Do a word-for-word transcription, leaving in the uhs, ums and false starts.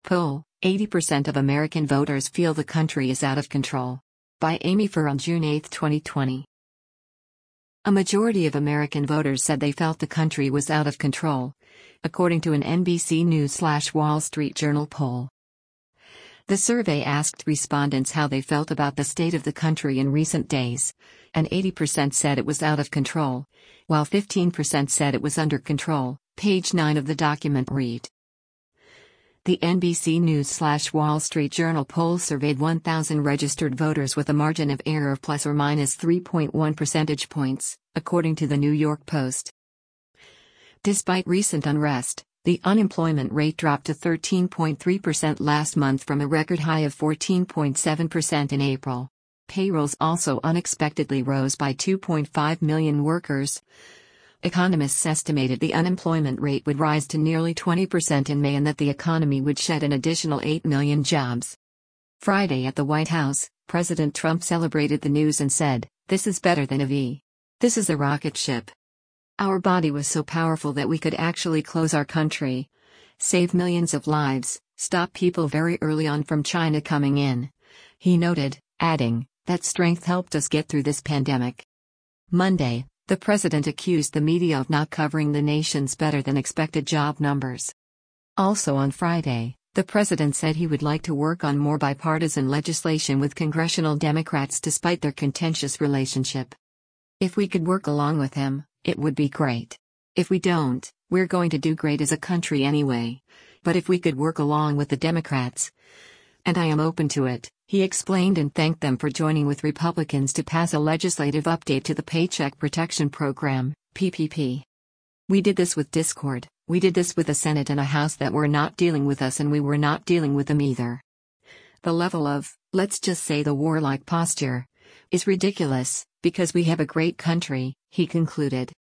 Poll: eighty percent of American voters feel the country is out of control. By Amy Fur on June eighth, twenty twenty. A majority of American voters said they felt the country was out of control, according to an N B C News/Wall Street Journal poll. The survey asked respondents how they felt about the state of the country in recent days, and eighty percent said it was out of control, while fifteen percent said it was under control. Page nine of the document read. The N B C News/Wall Street Journal poll surveyed one thousand registered voters with a margin of error of plus or minus three point one percentage points, according to the New York Post. Despite recent unrest, the unemployment rate dropped to thirteen point three percent last month from a record high of fourteen point seven percent in April. Payrolls also unexpectedly rose by two point five million workers. Economists estimated the unemployment rate would rise to nearly twenty percent in May and that the economy would shed an additional eight million jobs. Friday at the White House, President Trump celebrated the news and said, "This is better than a V. This is a rocket ship. Our body was so powerful that we could actually close our country, save millions of lives, stop people very early on from China coming in," he noted, adding, "That strength helped us get through this pandemic." Monday, the president accused the media of not covering the nation's better-than-expected job numbers. Also on Friday, the president said he would like to work on more bipartisan legislation with congressional Democrats despite their contentious relationship. "If we could work along with him, it would be great. If we don't, we're going to do great as a country anyway. But if we could work along with the Democrats, and I am open to it," he explained, and thanked them for joining with Republicans to pass a legislative update to the Paycheck Protection Program, P P P. "We did this with Discord, we did this with a Senate and a House that were not dealing with us, and we were not dealing with them either. The level of, let's just say the warlike posture, is ridiculous, because we have a great country," he concluded.